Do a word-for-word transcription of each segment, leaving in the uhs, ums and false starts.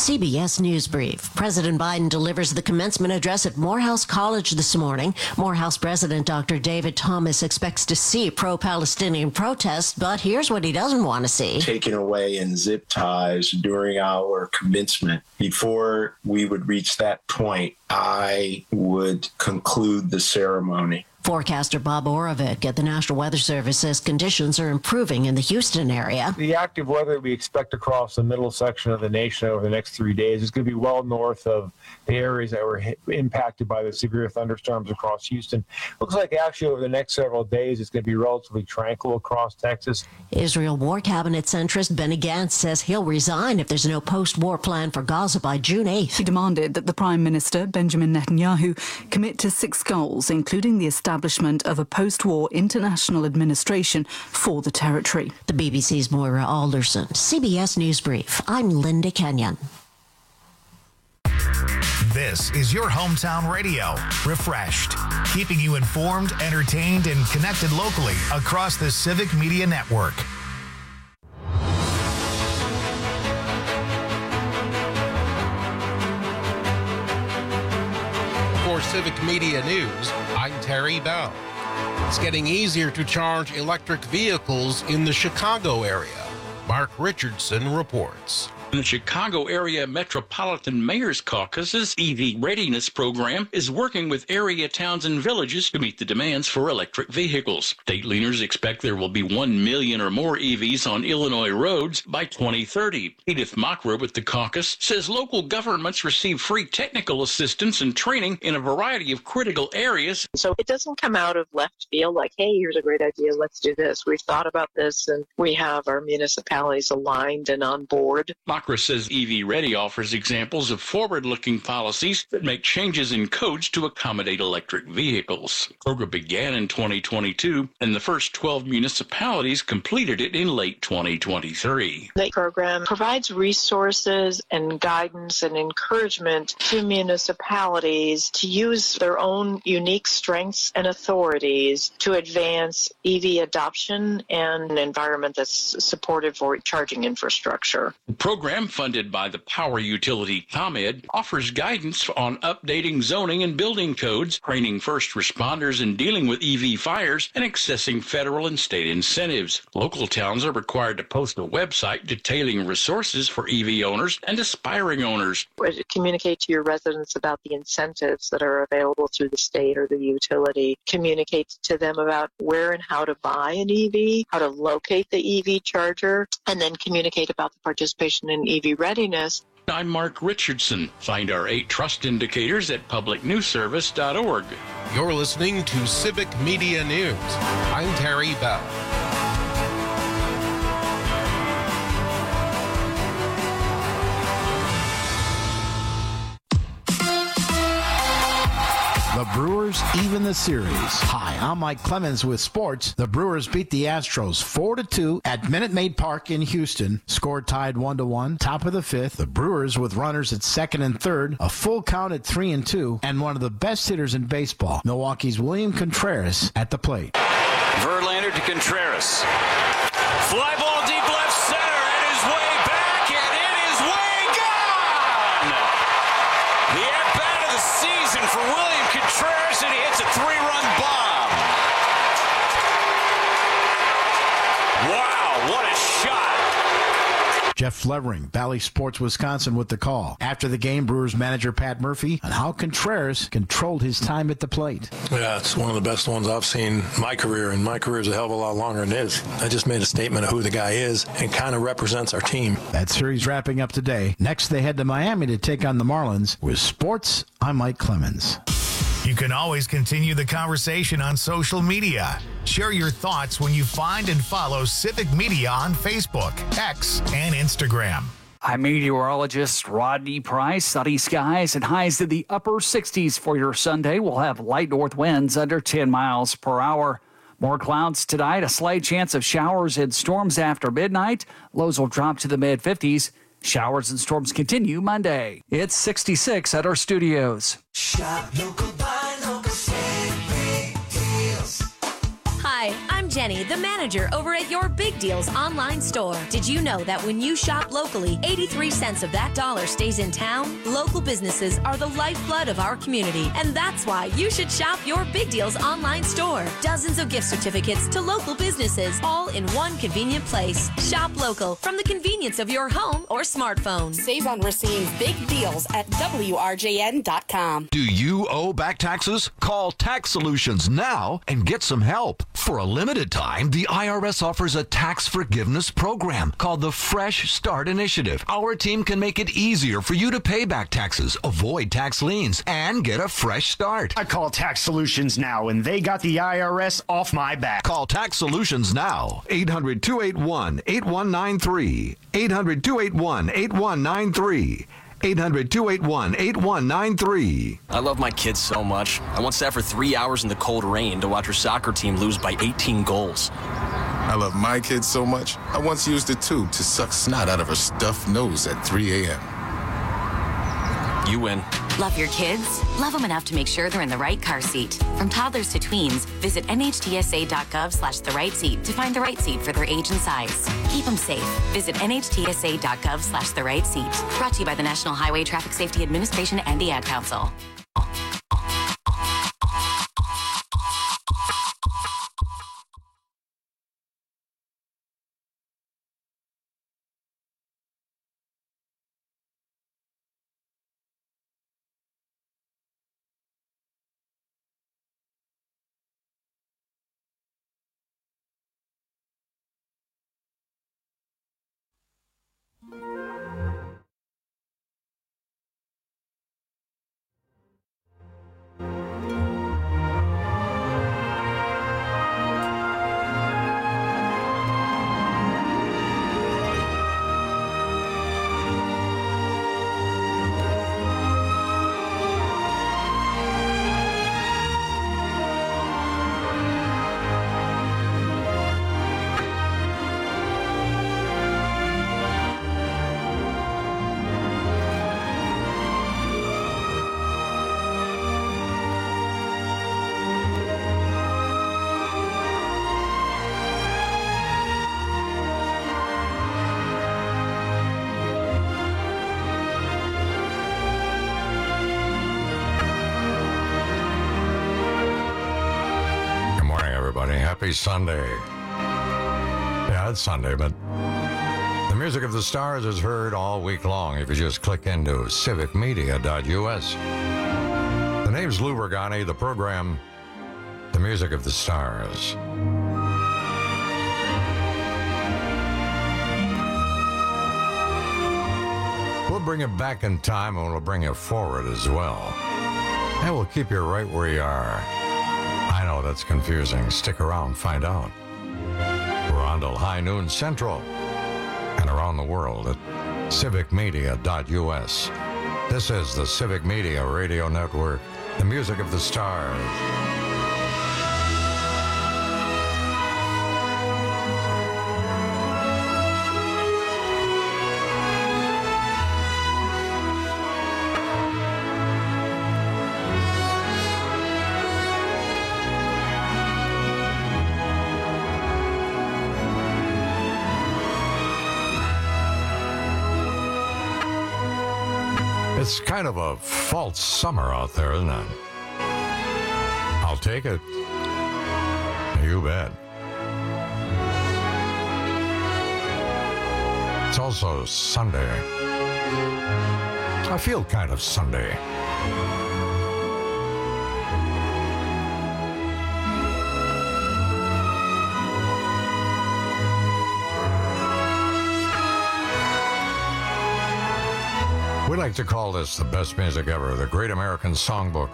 C B S News Brief. President Biden delivers the commencement address at Morehouse College this morning. Morehouse President Doctor David Thomas expects to see pro-Palestinian protests, but here's what he doesn't want to see. Taken away in zip ties during our commencement. Before we would reach that point, I would conclude the ceremony. Forecaster Bob Oravec at the National Weather Service says conditions are improving in the Houston area. The active weather we expect across the middle section of the nation over the next three days is going to be well north of the areas that were hit, impacted by the severe thunderstorms across Houston. Looks like actually over the next several days it's going to be relatively tranquil across Texas. Israel War Cabinet centrist Benny Gantz says he'll resign if there's no post-war plan for Gaza by June eighth. He demanded that the Prime Minister, Benjamin Netanyahu, commit to six goals, including the establishment establishment of a post-war international administration for the territory. The B B C's Moira Alderson. C B S News Brief. I'm Linda Kenyon. This is your hometown radio, Refreshed, keeping you informed, entertained, and connected locally across the Civic Media Network. For Civic Media News, I'm Terry Bell. It's getting easier to charge electric vehicles in the Chicago area. Mark Richardson reports. The Chicago Area Metropolitan Mayor's Caucus's E V Readiness Program is working with area towns and villages to meet the demands for electric vehicles. State leaders expect there will be one million or more E Vs on Illinois roads by twenty thirty. Edith Mockra with the caucus says local governments receive free technical assistance and training in a variety of critical areas. So it doesn't come out of left field like, hey, here's a great idea, let's do this. We've thought about this, and we have our municipalities aligned and on board. Mockra says E V Ready offers examples of forward-looking policies that make changes in codes to accommodate electric vehicles. The program began in twenty twenty-two, and the first twelve municipalities completed it in late twenty twenty-three. The program provides resources and guidance and encouragement to municipalities to use their own unique strengths and authorities to advance E V adoption and an environment that's supportive for charging infrastructure. The program, funded by the power utility ComEd, offers guidance on updating zoning and building codes, training first responders in dealing with E V fires, and accessing federal and state incentives. Local towns are required to post a website detailing resources for E V owners and aspiring owners. Communicate to your residents about the incentives that are available through the state or the utility. Communicate to them about where and how to buy an E V, how to locate the E V charger, and then communicate about the participation in E V readiness. I'm Mark Richardson. Find our eight trust indicators at public news service dot org. You're listening to Civic Media News. I'm Terry Bell. The Brewers even the series. Hi, I'm Mike Clemens with sports. The Brewers beat the Astros four to two at Minute Maid Park in Houston. Score tied one to one. Top of the fifth. The Brewers with runners at second and third, a full count at three and two, and one of the best hitters in baseball, Milwaukee's William Contreras, at the plate. Verlander to Contreras. Fly ball deep left center, and his way back, and it is way gone! The at-bat of the season for William Contreras, and he hits a three-run bomb. Wow, what a shot. Jeff Levering, Valley Sports Wisconsin, with the call. After the game, Brewers manager Pat Murphy on how Contreras controlled his time at the plate. Yeah, it's one of the best ones I've seen in my career, and my career is a hell of a lot longer than his. I just made a statement of who the guy is and kind of represents our team. That series wrapping up today. Next, they head to Miami to take on the Marlins. With sports, I'm Mike Clemens. You can always continue the conversation on social media. Share your thoughts when you find and follow Civic Media on Facebook, X, and Instagram. I'm meteorologist Rodney Price. Sunny skies and highs in the upper sixties for your Sunday. We'll have light north winds under ten miles per hour. More clouds tonight, a slight chance of showers and storms after midnight. Lows will drop to the mid-fifties. Showers and storms continue Monday. It's sixty-six at our studios. Shop local, buy local, save big deals. Hi, I'm I'm Jenny, the manager over at your Big Deals online store. Did you know that when you shop locally, eighty-three cents of that dollar stays in town? Local businesses are the lifeblood of our community, and that's why you should shop your Big Deals online store. Dozens of gift certificates to local businesses, all in one convenient place. Shop local from the convenience of your home or smartphone. Save on Racine's Big Deals at W R J N dot com. Do you owe back taxes? Call Tax Solutions now and get some help. For a limited time, the I R S offers a tax forgiveness program called the Fresh Start Initiative. Our team can make it easier for you to pay back taxes, avoid tax liens, and get a fresh start. I call Tax Solutions now, and they got the I R S off my back. Call Tax Solutions now. eight hundred, two eight one, eight one nine three. eight hundred, two eight one, eight one nine three. eight hundred, two eight one, eight one nine three. I love my kids so much. I once sat for three hours in the cold rain to watch her soccer team lose by eighteen goals. I love my kids so much, I once used a tube to suck snot out of her stuffed nose at three a.m. You win. Love your kids? Love them enough to make sure they're in the right car seat. From toddlers to tweens, visit N H T S A dot gov slash the right seat to find the right seat for their age and size. Keep them safe. Visit N H T S A dot gov slash the right seat. Brought to you by the National Highway Traffic Safety Administration and the Ad Council. Happy Sunday. Yeah, it's Sunday, but the music of the stars is heard all week long if you just click into civic media dot U S. The name's Lou Ragani, the program, The Music of the Stars. We'll bring it back in time and we'll bring it forward as well. And we'll keep you right where you are. I know that's confusing. Stick around, find out. We're on till high noon central and around the world at civic media dot U S. This is the Civic Media Radio Network, the music of the stars. It's kind of a false summer out there, isn't it? I'll take it. You bet. It's also Sunday. I feel kind of Sunday. We like to call this the best music ever, the Great American Songbook.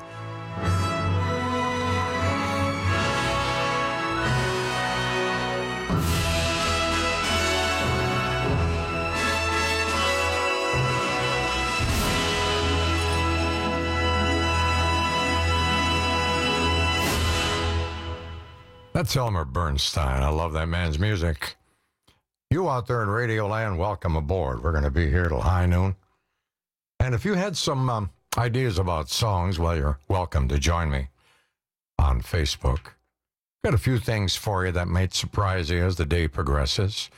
That's Elmer Bernstein. I love that man's music. You out there in Radio Land, welcome aboard. We're going to be here till high noon. And if you had some um, ideas about songs, well, you're welcome to join me on Facebook. Got a few things for you that might surprise you as the day progresses.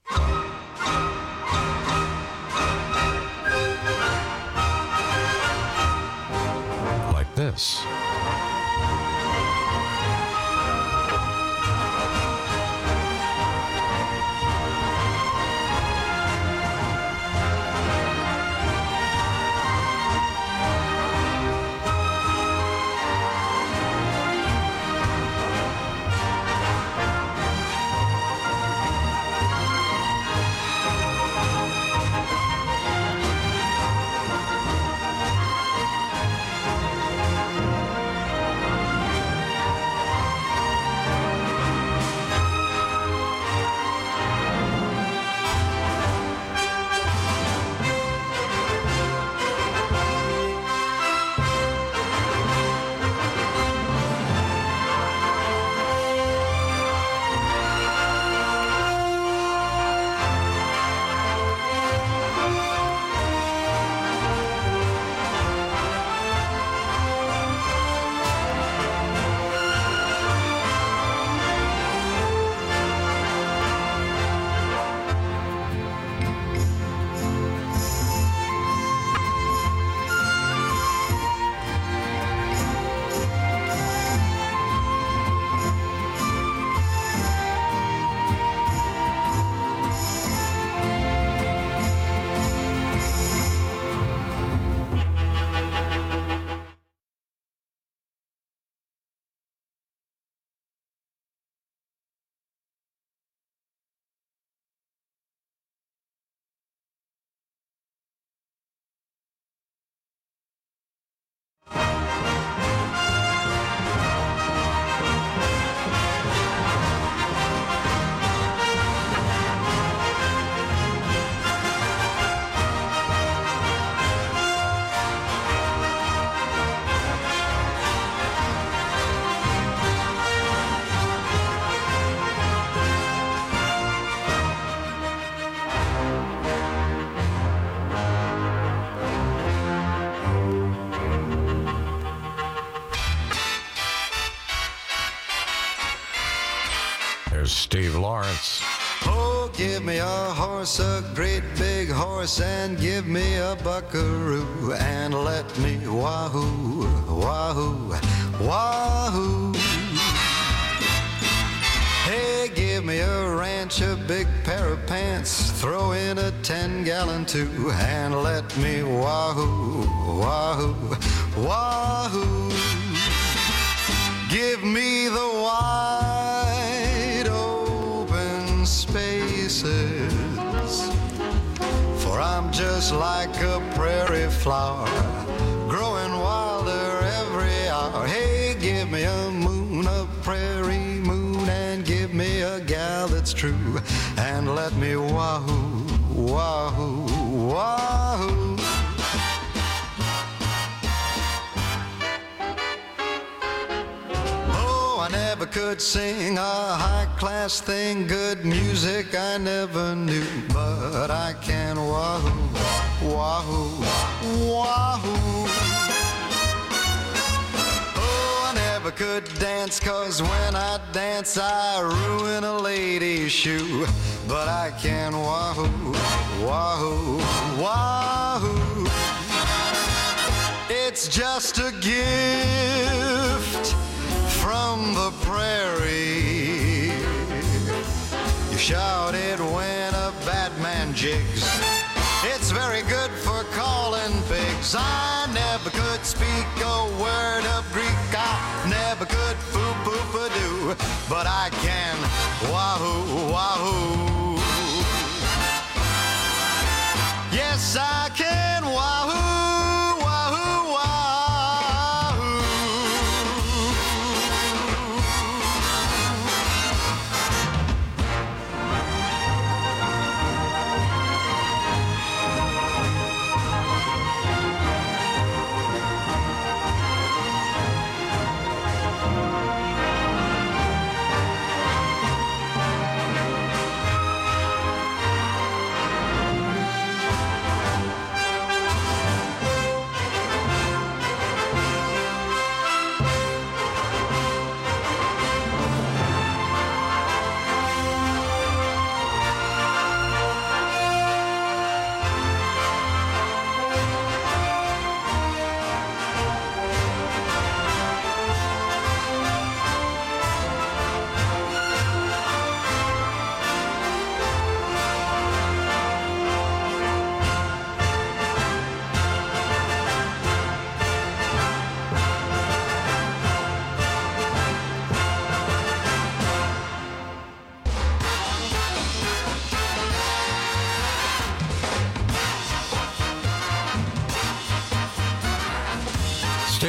Like this. Steve Lawrence. Oh, give me a horse, a great big horse, and give me a buckaroo, and let me wahoo, wahoo, wahoo. Hey, give me a ranch, a big pair of pants, throw in a ten-gallon too, and let me wahoo, wahoo, wahoo. Give me the wide open spaces, for I'm just like a prairie flower, growing wilder every hour. Hey, give me a moon, a prairie moon, and give me a gal that's true, and let me wahoo, wahoo, wahoo. I never could sing a high-class thing, good music I never knew, but I can wahoo, wahoo, wahoo. Oh, I never could dance, 'cause when I dance I ruin a lady's shoe, but I can wahoo, wahoo, wahoo. It's just a gift from the prairie. You shout it when a bad man jigs. It's very good for calling pigs. I never could speak a word of Greek. I never could foo-poo-pa-doo, but I can wahoo, wahoo. Yes, I can wahoo.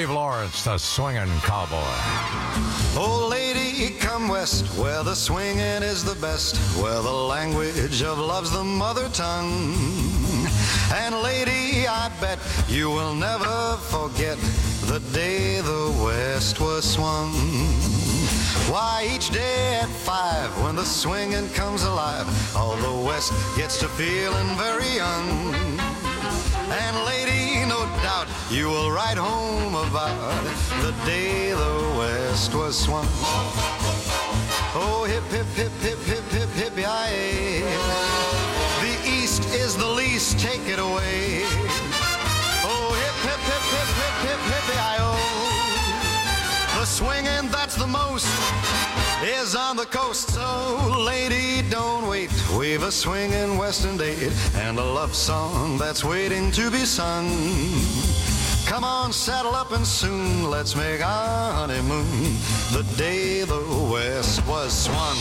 Steve Lawrence, the swinging cowboy. Oh, lady, come west, where the swinging is the best, where the language of love's the mother tongue. And lady, I bet you will never forget the day the west was swung. Why, each day at five, when the swinging comes alive, all the west gets to feeling very young. And lady, no doubt you will write home about the day the west was swung. Oh, hip, hip, hip, hip, hip, hip, hip-yi-yi. The east is the least, take it away. Oh, hip, hip, hip, hip, hip, hip, hip-yi-yi-oh. The swinging that's the most is on the coast. So, lady, don't wait. We've a swinging western date and a love song that's waiting to be sung. Come on, saddle up and soon let's make our honeymoon the day the west was swung.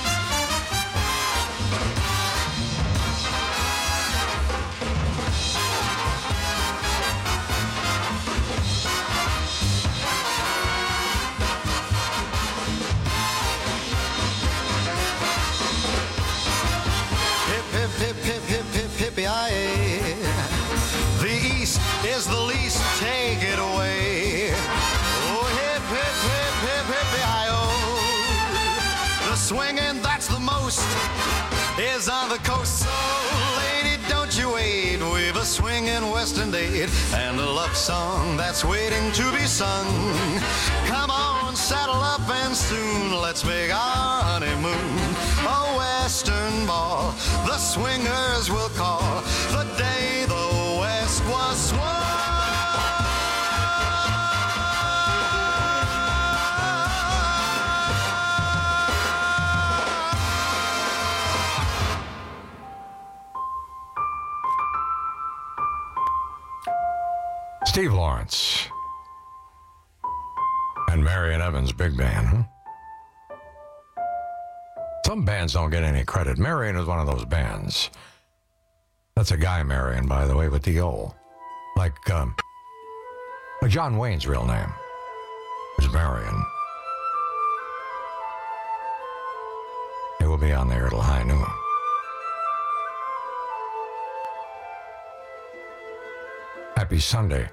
Hip, hip, hip, hip, hip-yi-yi. The east is the least, take it away. Oh, hip, hip, hip, hip, hip-yi-yi-oh. The swinging that's the most is on the coast. So, lady, don't you wait. We've a swinging western date and a love song that's waiting to be sung. Come on, saddle up and soon let's make our honeymoon a western ball. The swingers will call the day the west was swung. Steve Lawrence and Marion Evans Big Band, huh? Some bands don't get any credit. Marion is one of those bands. That's a guy, Marion, by the way, with the O. Like, um, like John Wayne's real name is Marion. It will be on there at high noon. Happy Sunday.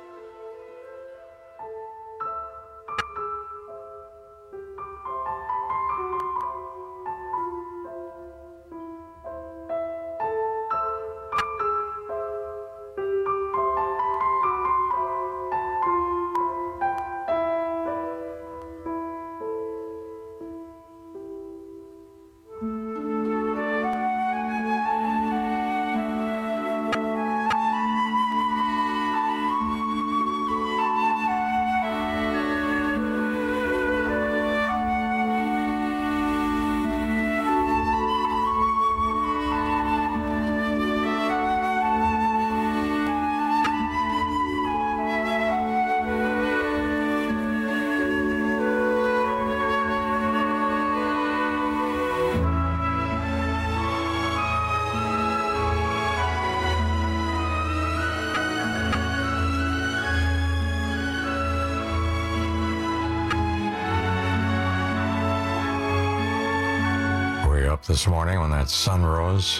This morning when that sun rose.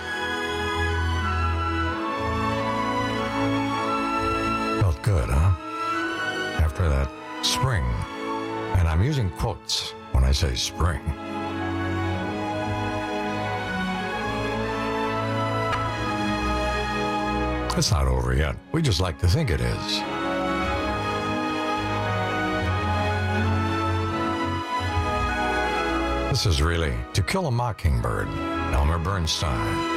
Felt good, huh? After that spring. And I'm using quotes when I say spring. It's not over yet. We just like to think it is. This is really To Kill a Mockingbird, Elmer Bernstein.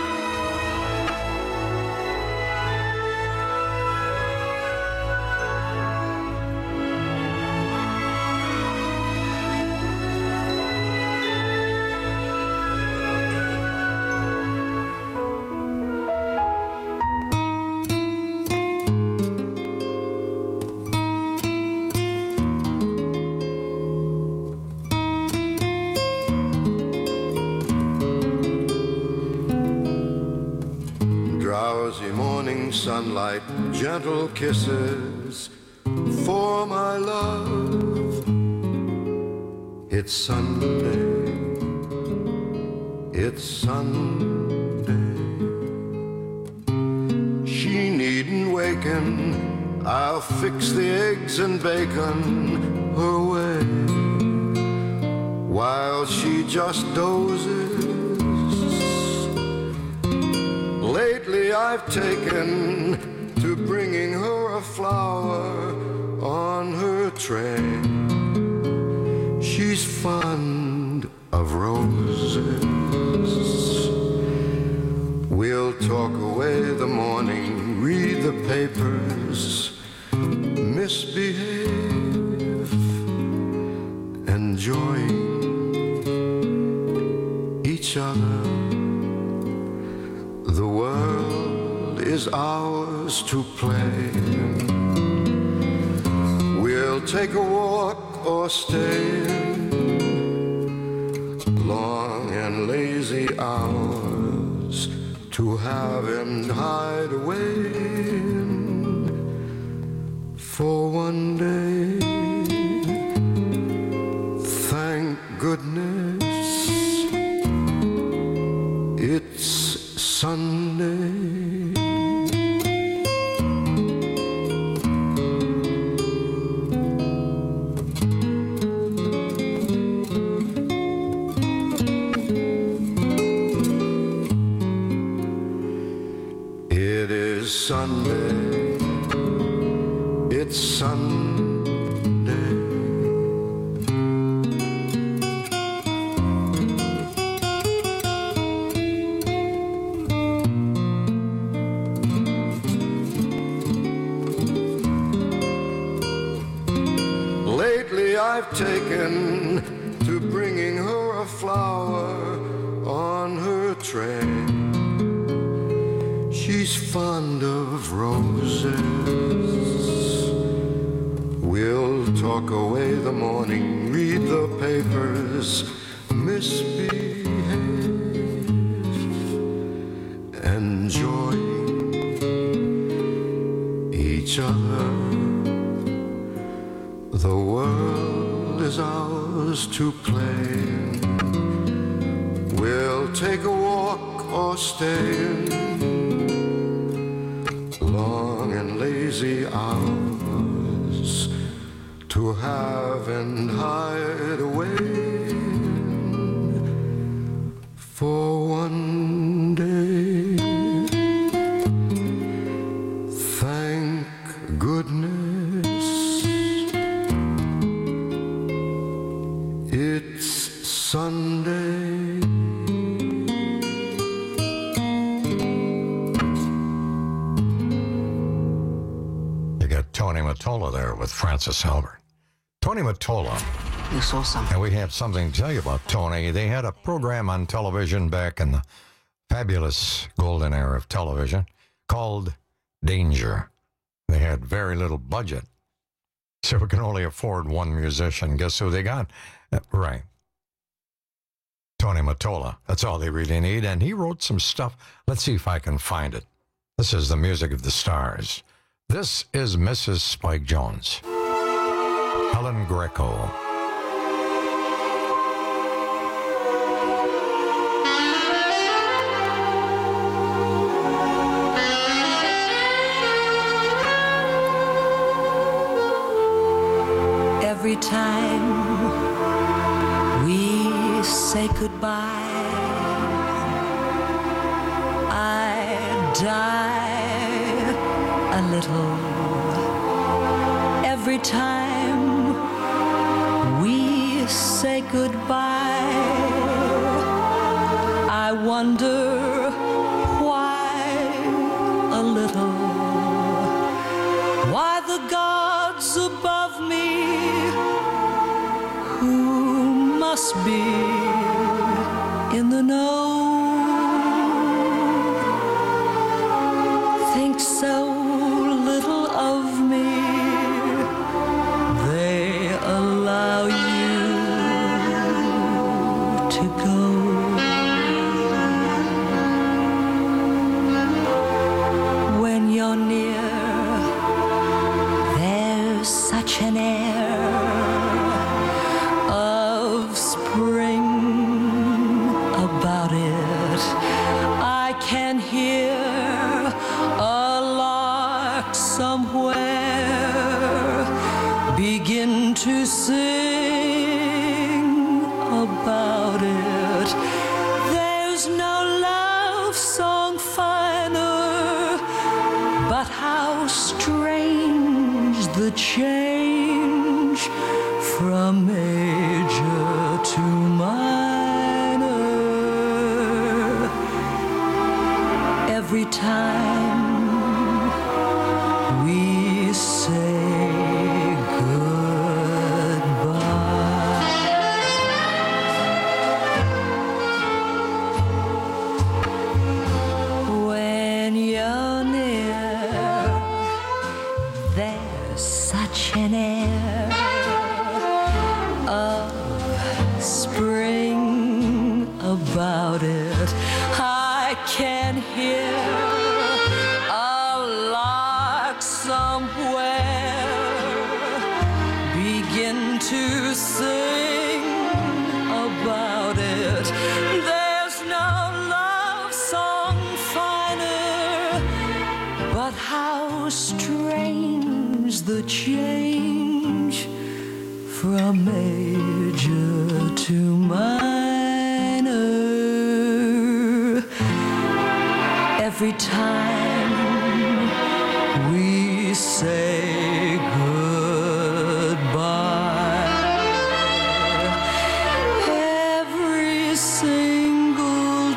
Drowsy morning sunlight, gentle kisses, for my love. It's Sunday, it's Sunday. She needn't waken, I'll fix the eggs and bacon her way, while she just dozes. Lately I've taken to bringing her a flower on her tray. She's fond of roses. We'll talk away the morning, read the papers, misbehave, enjoying each other. The world is ours to play. We'll take a walk or stay long and lazy hours to have and hide away for one day. Thank goodness it's Sunday. It is Sunday, it's Sunday. Lately I've taken to bringing her a flower on her tray. She's fond of roses. We'll talk away the morning, read the papers, misbehave, enjoying each other. The world is ours to play. We'll take a walk or stay long and lazy hours to have and hide away for one day. Thank goodness it's Sunday. Tony Mottola there with Francis Albert. Tony Mottola. You saw something. And we have something to tell you about Tony. They had a program on television back in the fabulous golden era of television called Danger. They had very little budget, so we can only afford one musician. Guess who they got? Uh, right. Tony Mottola. That's all they really need. And he wrote some stuff. Let's see if I can find it. This is the music of the stars. This is Missus Spike Jones. Helen Greco. Every time we say goodbye, I die a little. Every time we say goodbye, I wonder why a little. Why the gods above me, who must be in the know, think so little of me, they allow you to go. When you're near, there's such change from major to minor. Every time we say goodbye. When you're near, there's such an air of spring about it. I can hear a lark somewhere begin to sing about it. There's no love song finer, but how strange the change from major to minor. Every time we say goodbye, every single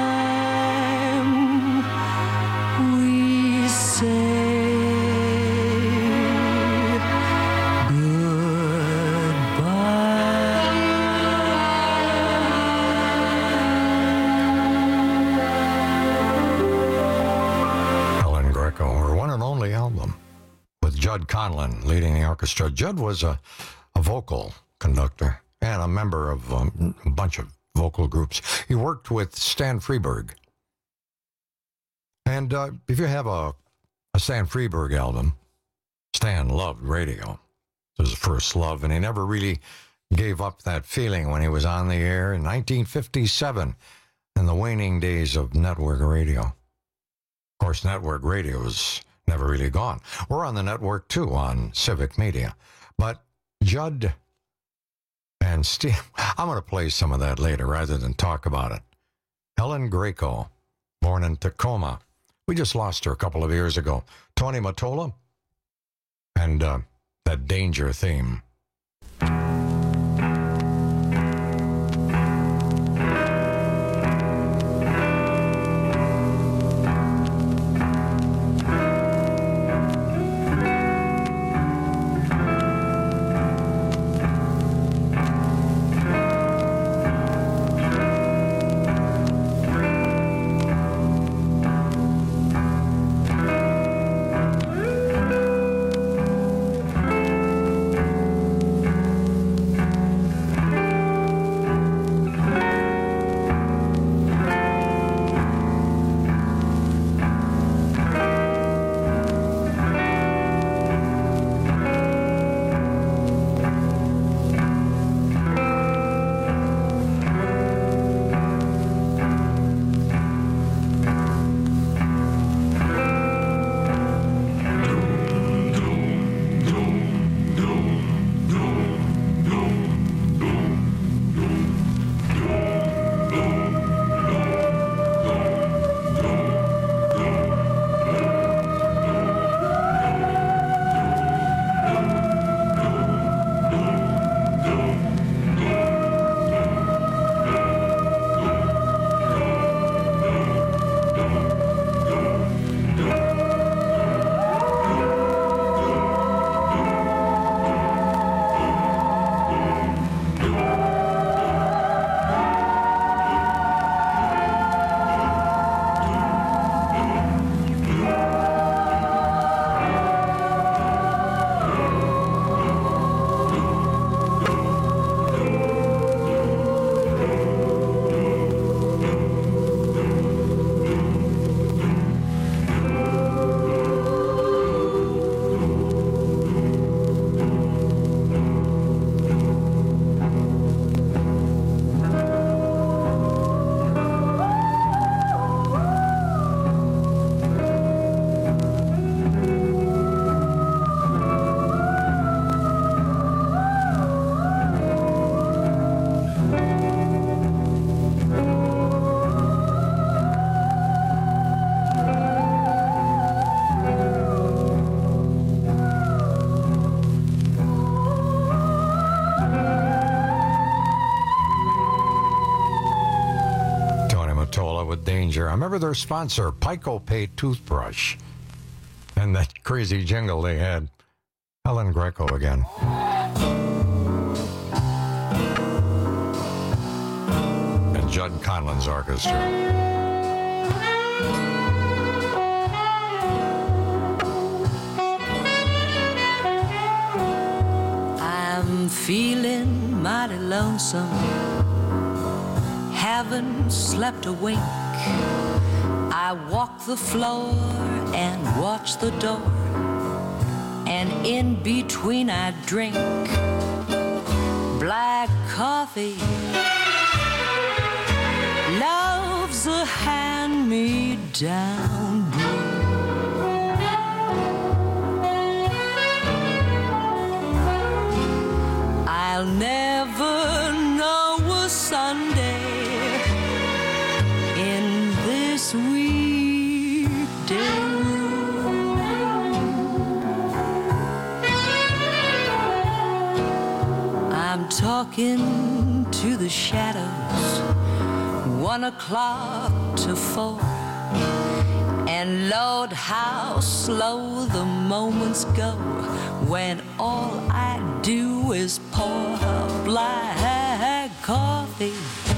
time we say Judd Conlon leading the orchestra. Judd was a, a vocal conductor and a member of um, a bunch of vocal groups. He worked with Stan Freberg. And uh, if you have a, a Stan Freberg album, Stan loved radio. It was his first love, and he never really gave up that feeling when he was on the air in nineteen fifty-seven in the waning days of network radio. Of course, network radio is never really gone. We're on the network, too, on Civic Media. But Judd and Steve, I'm going to play some of that later rather than talk about it. Helen Greco, born in Tacoma. We just lost her a couple of years ago. Tony Mottola, and uh, that Danger theme. Fella with Danger. I remember their sponsor, Pico Pay Toothbrush. And that crazy jingle they had. Helen Greco again. And Judd Conlin's orchestra. I'm feeling mighty lonesome. Haven't slept a wink. I walk the floor and watch the door, and in between I drink black coffee. Love's a hand-me-down brew. I'll never know a Sunday in this weekday room. I'm talking to the shadows, one o'clock to four. And Lord, how slow the moments go when all I do is pour black coffee.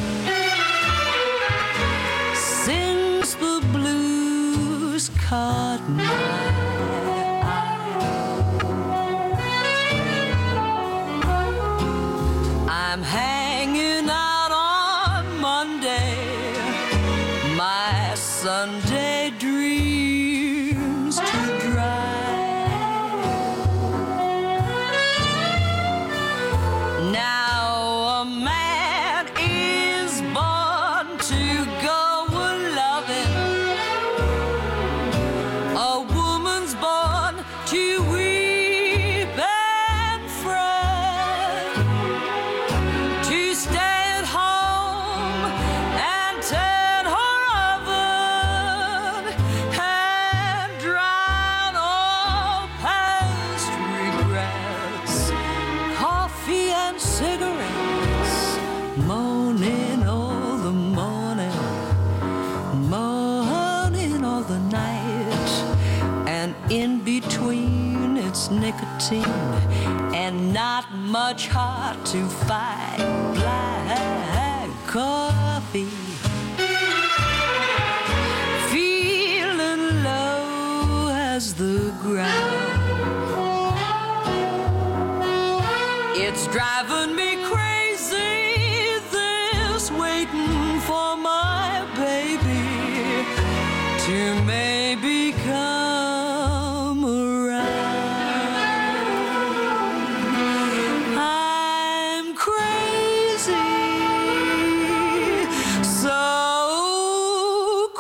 Since the blues caught my eye, I'm hanging out on Monday, my Sunday dreams to dry. Now a man is born to go a-loving, a woman's born to weep and fret, to stay at home and tend her oven and drown all past regrets. Coffee and cigarettes, moaning all the morning, moaning all the night, and in between it's nicotine and not much heart to fight. Black coffee, feeling low as the ground. It's driving me crazy, this waiting for my baby to maybe come around. I'm crazy, so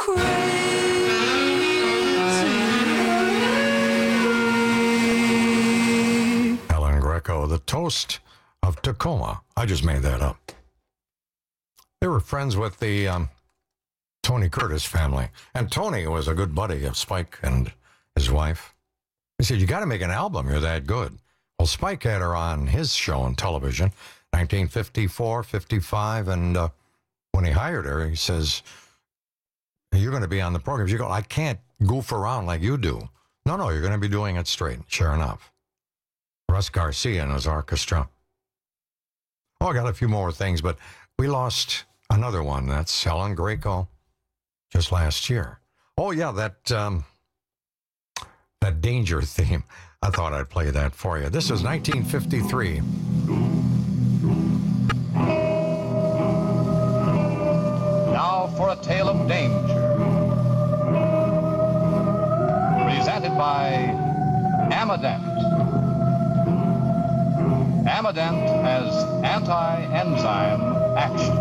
crazy. Helen Greco, the toast of Tacoma. I just made that up. They were friends with the um, Tony Curtis family. And Tony was a good buddy of Spike and his wife. He said, you got to make an album. You're that good. Well, Spike had her on his show on television, nineteen fifty-four, fifty-five. And uh, when he hired her, he says, you're going to be on the program. She goes, I can't goof around like you do. No, no, you're going to be doing it straight. Sure enough. Russ Garcia and his orchestra. Oh, I got a few more things, but we lost another one. That's Helen Greco just last year. Oh, yeah, that um, that Danger theme. I thought I'd play that for you. This is nineteen fifty-three. Now for a tale of danger. Presented by Amadent. Amadent has anti-enzyme action.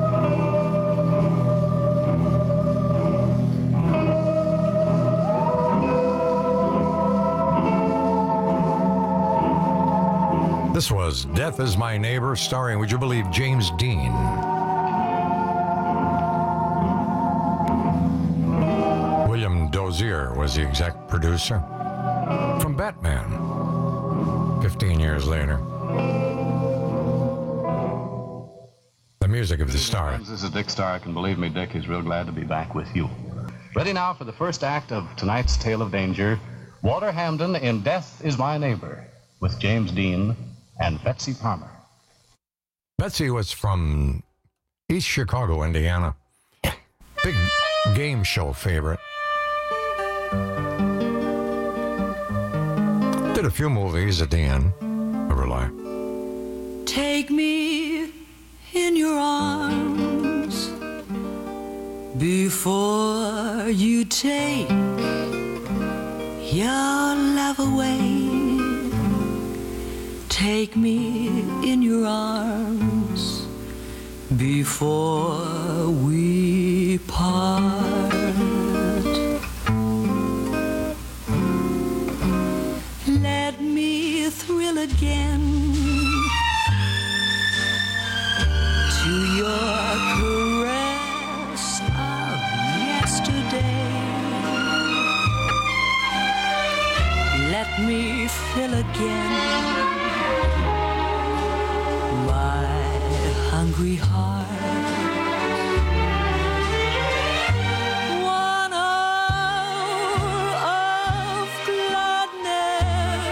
This was Death is My Neighbor, starring, would you believe, James Dean. William Dozier was the exec producer. From Batman, fifteen years later. The music music of the Star. This is Dick Stark, and believe me, Dick is real glad to be back with you. Ready now for the first act of tonight's Tale of Danger, Walter Hamden in Death is My Neighbor, with James Dean and Betsy Palmer. Betsy was from East Chicago, Indiana. Big game show favorite. Did a few movies at the end of her life. Take me in your arms before you take your love away. Take me in your arms before we part. Let me thrill again to your caress of yesterday. Let me fill again my hungry heart. One hour of gladness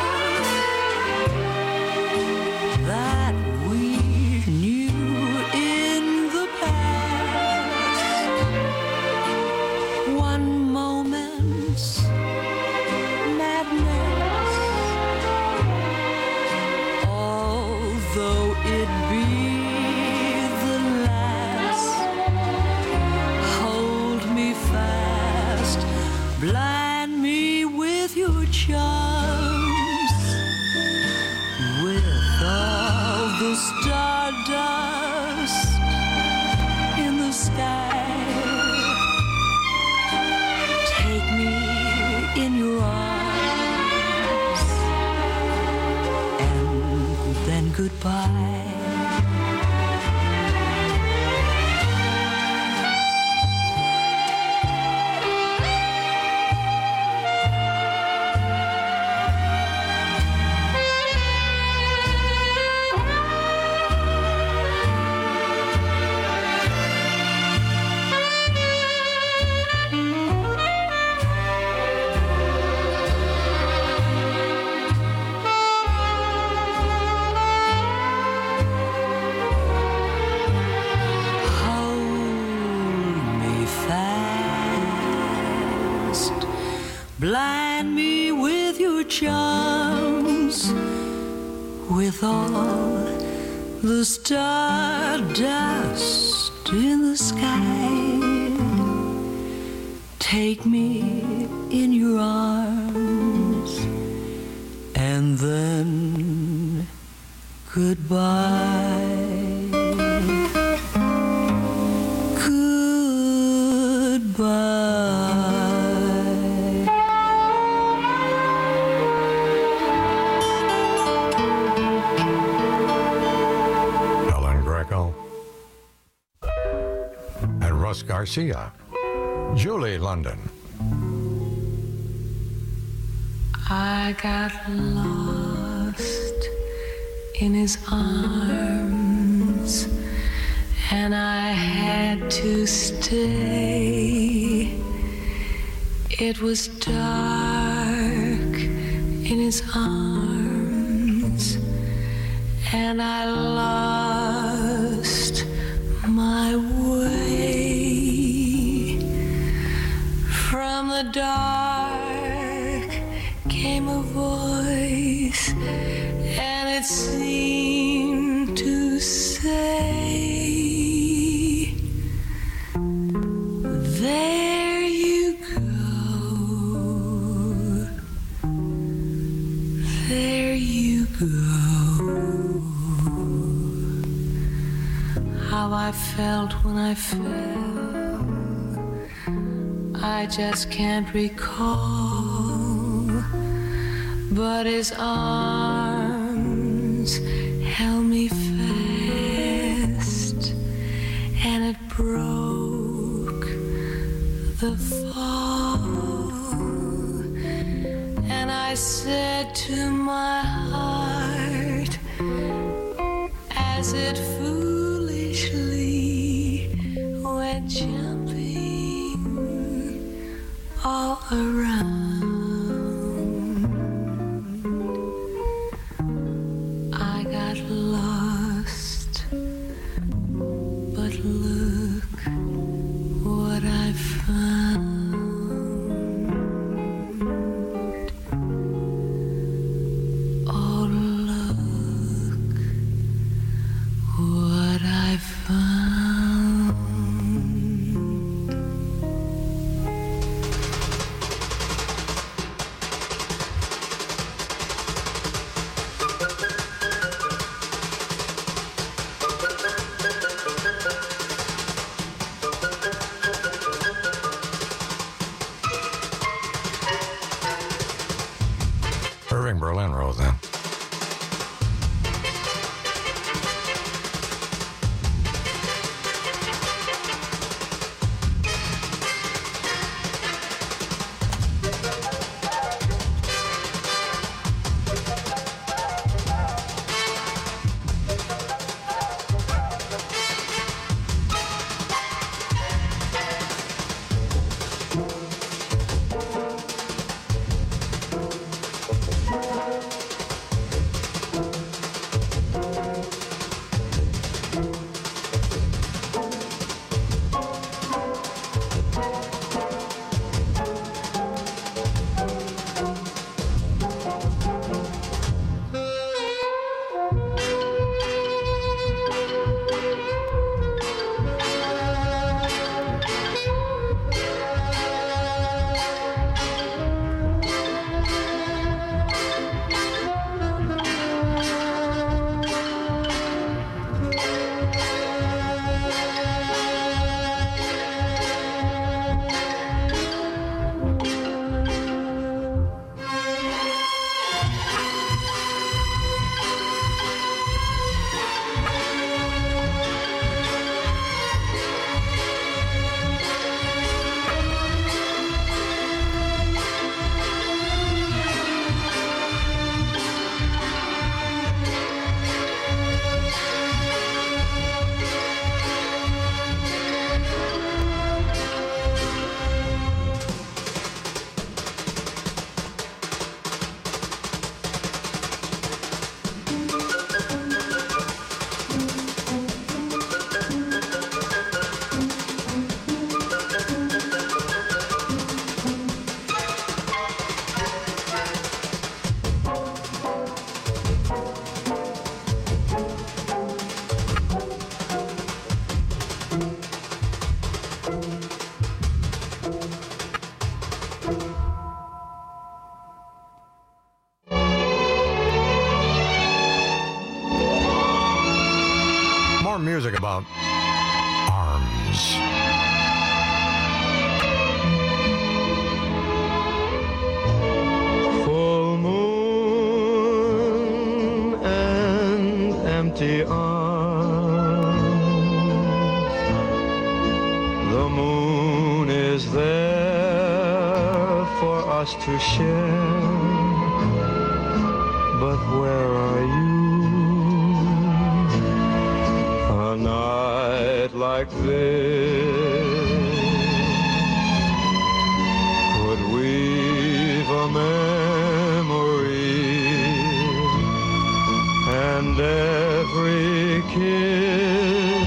that we knew in the past. One moment's madness, although it be the last. Hold me fast, blind me with your charms, with all the stardust in the sky. Take me in your arms, and then goodbye. Blind me with your charms, with all the stardust in the sky. Take me in your arms, and then goodbye. Goodbye. Russ Garcia, Julie London. I got lost in his arms, and I had to stay. It was dark in his arms, and I lost my way. From the dark came a voice, and it seemed to say, there you go, there you go. How I felt when I fell, I just can't recall, but his arms held me fast, and it broke the fall. And I said to my heart, as it foolishly around. I got lost, but look what I found. Oh, look what I found. Irving Berlin wrote that. Music about arms. Full moon and empty arms. The moon is there for us to share. But where are you? A night like this could weave a memory, and every kiss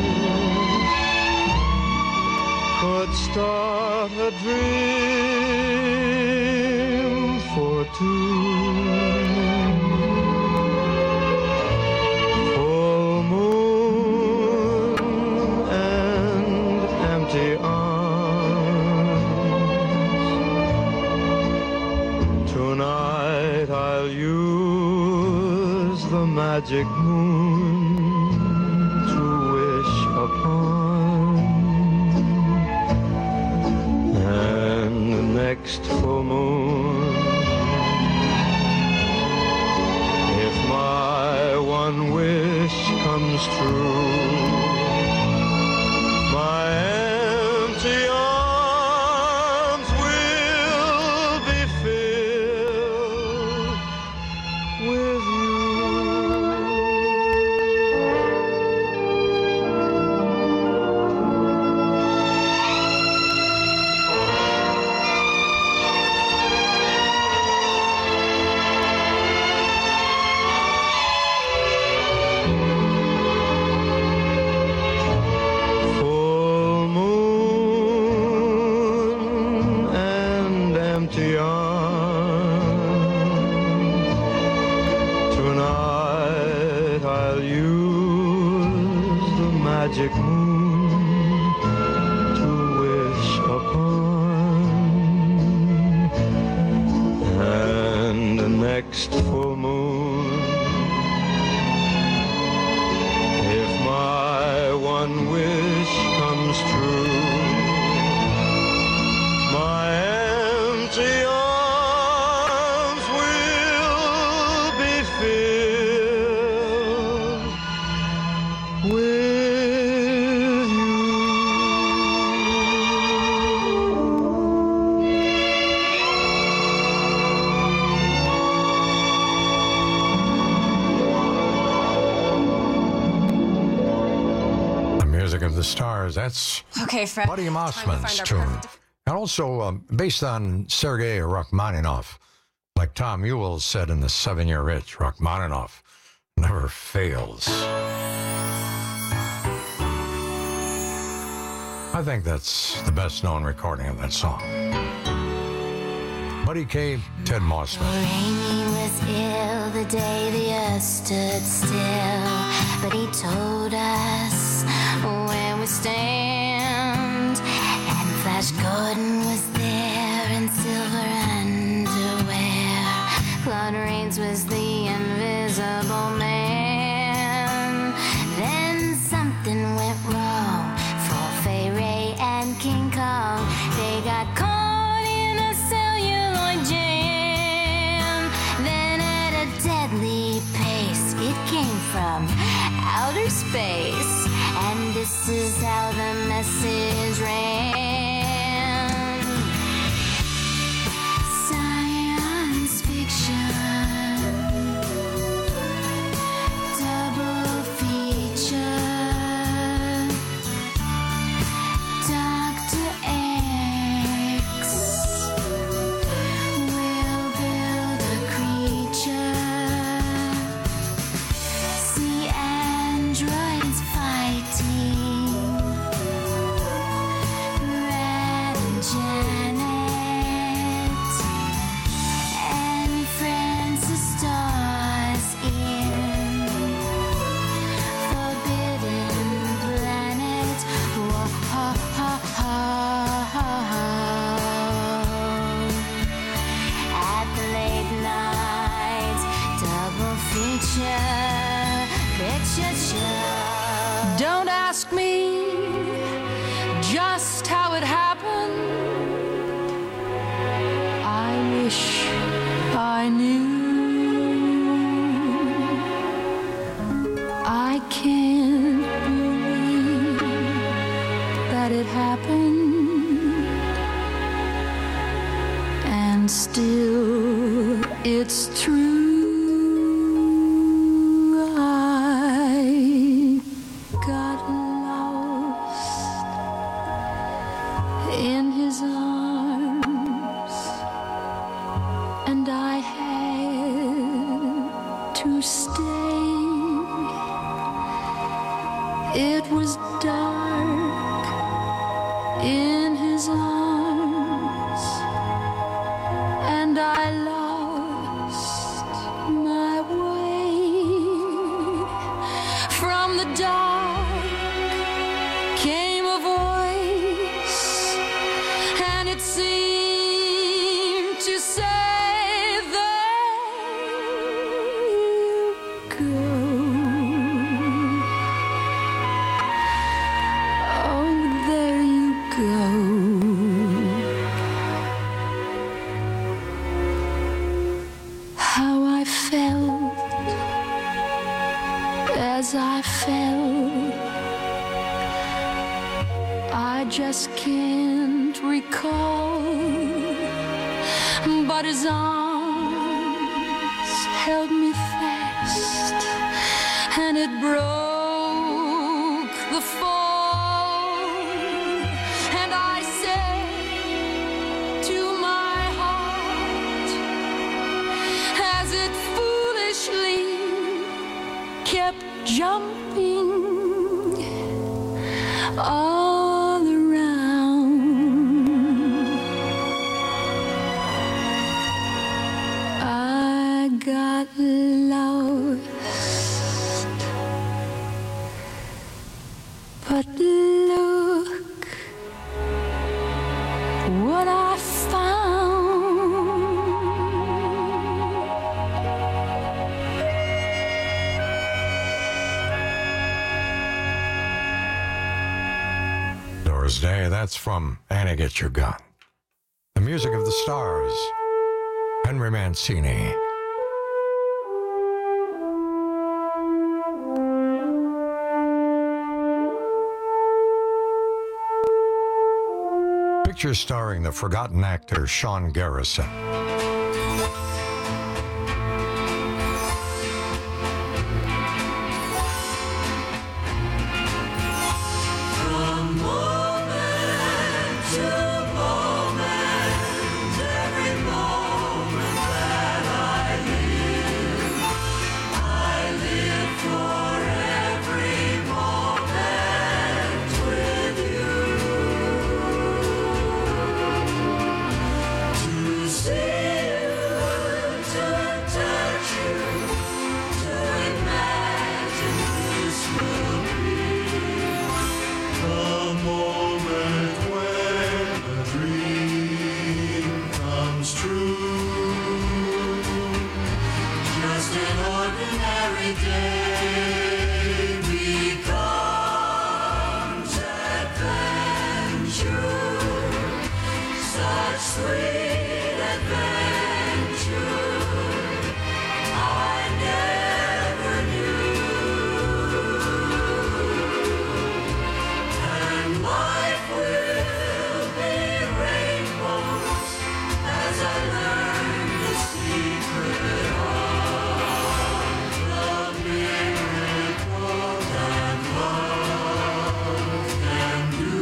could start a dream for two. Magic moon to wish upon, and the next full moon, if my one wish comes true, my empty arms will be filled with you. the Stars. That's okay, Fred. Buddy Mossman's to tune. And also um, based on Sergei Rachmaninoff. Like Tom Ewell said in The Seven-Year Itch, Rachmaninoff never fails. I think that's the best-known recording of that song. Buddy K, Ted Mossman. Rainy was ill the day the earth stood still, but he told us where we stand. And Flash Gordon was there in silver underwear. Claude Rains was the invisible man. Then something went wrong for Fay Ray and King Kong. They got caught in a celluloid jam. Then at a deadly pace, it came from outer space. And this is how the message ran. Science fiction, double feature. Doctor X will build a creature. See androids fighting. Red and Janet and Francis stars in Forbidden Planet. Whoa, ho, ho, ho, ho, ho. At the late night double feature picture show. Don't ask me just how it happened. I wish I knew. I can't believe that it happened. And still it's true. I got lost in his arms, and I had to stay. It was dark in his arms, and I lost my way. From the dark came a voice, and it seemed to say, there you go. Oh, there you go. How I felt as I fell, I just can't recall. But his arms held me fast, and it broke the fall. And I said to my heart, as it foolishly kept jumping all around, I got lost. But look what I found. Doris Day, that's from Annie Get Your Gun. The Music of the Stars, Henry Mancini. Picture starring the forgotten actor Sean Garrison. sweet adventure I never knew, and life will be rainbows as I learn the secret of the miracle that love can do.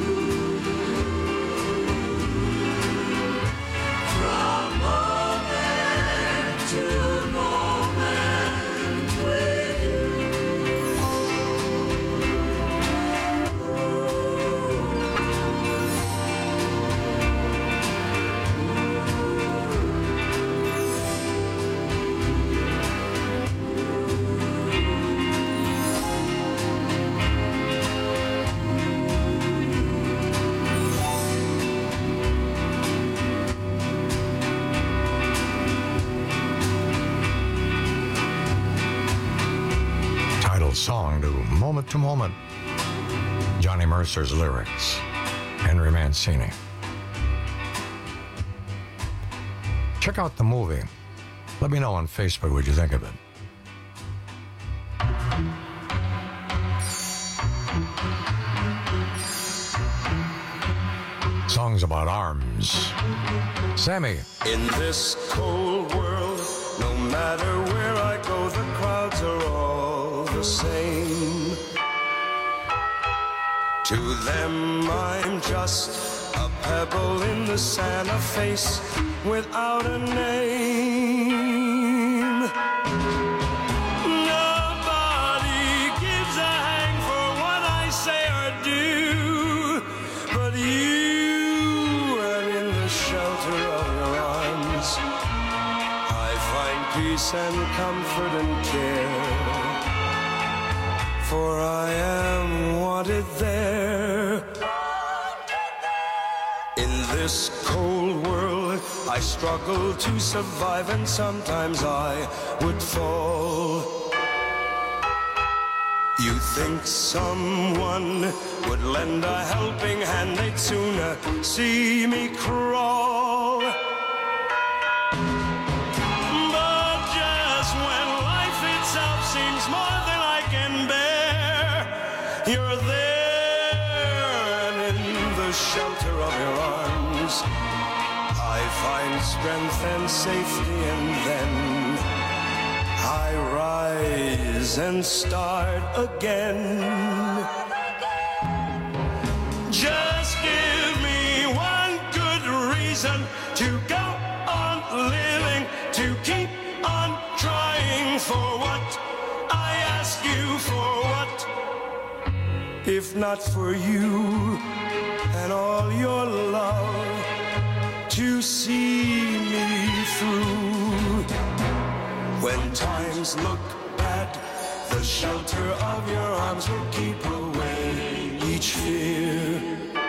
From moment to moment with you. Title song to Moment to Moment. Johnny Mercer's lyrics. Henry Mancini. Check out the movie. Let me know on Facebook what you think of it. Songs about arms. Sammy. In this cold world, no matter where I go, the crowds are all the same. To them, I'm just a pebble in the sand, a face without a name. Nobody gives a hang for what I say or do, but you, and in the shelter of your arms, I find peace and comfort and care, for I am wanted there. In this cold world, I struggle to survive, and sometimes I would fall. You think someone would lend a helping hand, they'd sooner see me crawl. But just when life itself seems more than I can bear, you're there, and in the shelter of your arms, I find strength and safety, and then I rise and start again. Just give me one good reason to go on living, to keep on trying for what I ask you for. What if not for you and all your love to see me through? When times look bad, the shelter of your arms will keep away each fear.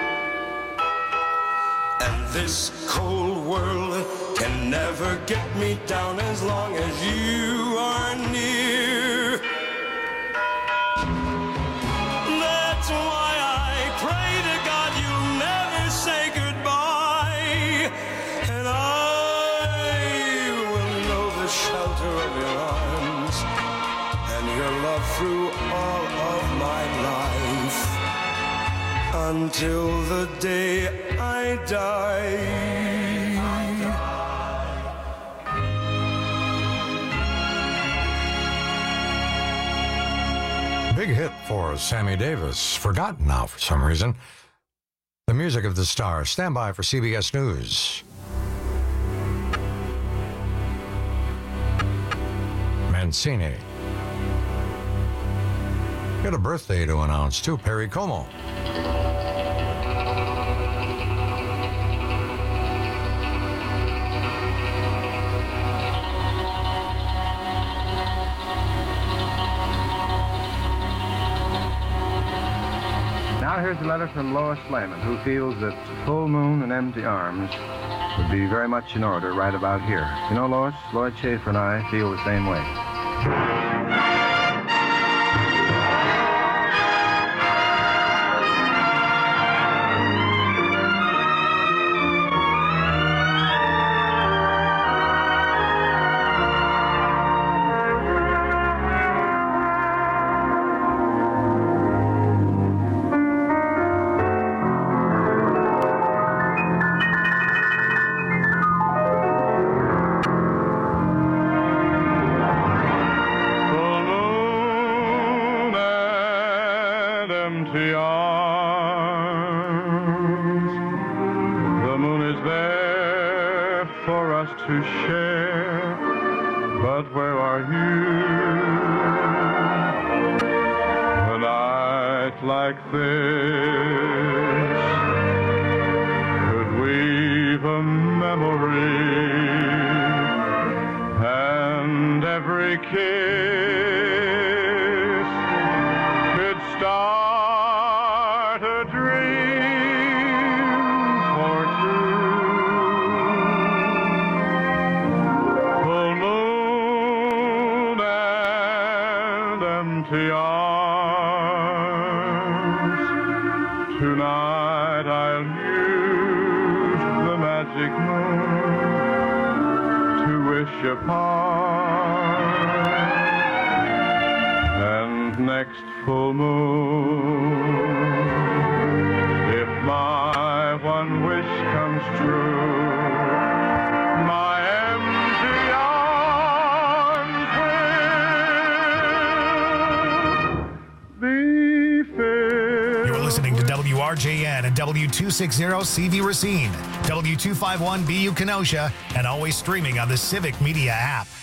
And this cold world can never get me down as long as you are near. That's why I pray to God you'll never say goodbye, and I will know the shelter of your arms and your love through all of my life, until the day I die. Big hit for Sammy Davis. Forgotten now for some reason. The music of the stars. Stand by for C B S News. Mancini. Got a birthday to announce too. Perry Como. Now here's a letter from Lois Lehman, who feels that full moon and empty arms would be very much in order right about here. You know, Lois, Lloyd Schaefer and I feel the same way. to share, but where are you? A night like this could weave a memory, and every kiss could start a dream for two. Full moon and empty arms. Tonight I'll use the magic moon to wish upon. And next full moon, if my one wish comes true, my empty arms will be filled. You're listening to W R J N and W two sixty C V Racine, W two fifty-one B U Kenosha, and always streaming on the Civic Media app.